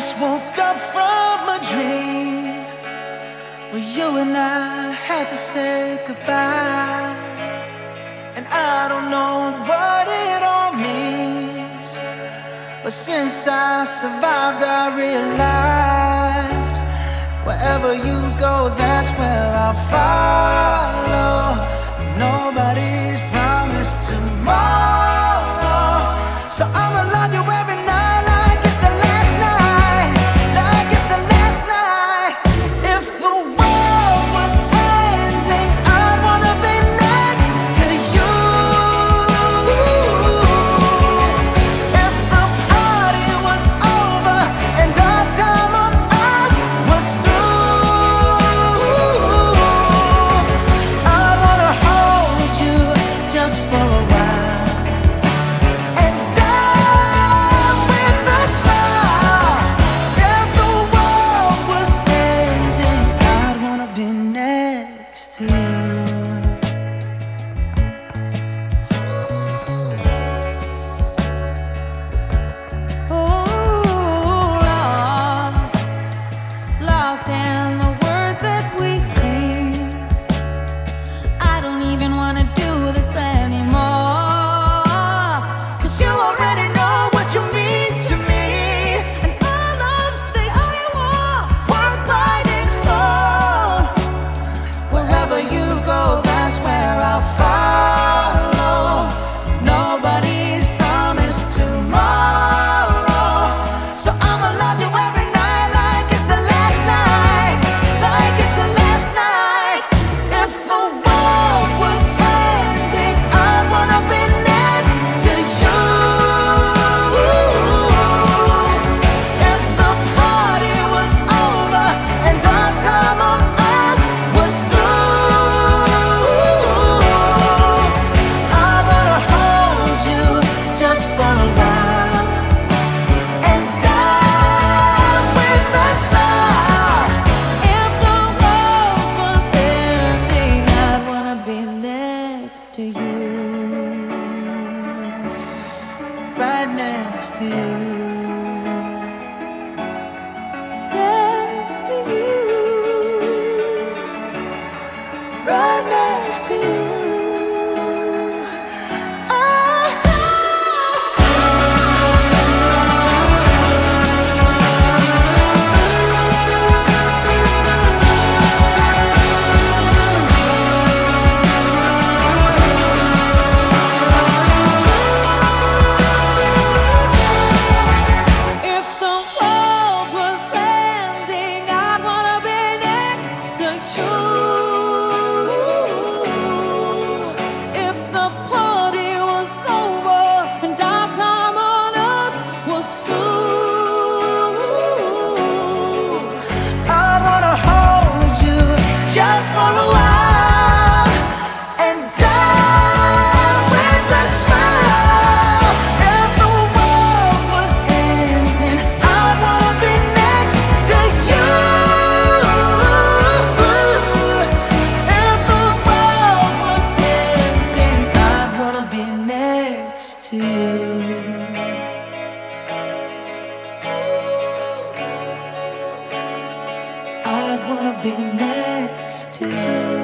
just woke up from a dream where you and I had to say goodbye. And I don't know what it all means, but since I survived I realized wherever you go, that's where I'll follow. Nobody's promised tomorrow, so I'ma love you every night like it's the last night, like it's the last night. If the world was ending, I'd wanna be next to you. If the party was over and our time on earth was through, I'd wanna hold you just for a while and die with a smile. If the world was ending, I'd wanna be next to you. Lost in the words that we scream. I don't even wanna do this anymore, 'cause you already know what you mean to me, and our love's the only war worth fighting for. Wherever you go, that's where I'll follow. Nobody's promised tomorrow, so I'ma love you every night like it's the last night, like it's the last night. If the world was ending, I'd wanna be next to you. If the party was over and our time on earth was through, I'd wanna hold you just for a while and die with a smile. If the world was ending, I'd wanna be next to you. Right next to you. Next to you. Right next to you. If the world was ending, I'd wanna be next to you. If the party was over and our time on earth was through, I wanna hold you just for a while and die with a smile. If the world was ending, I wanna be next to you. If the world was ending, I wanna be next to you. I'd wanna be next to you.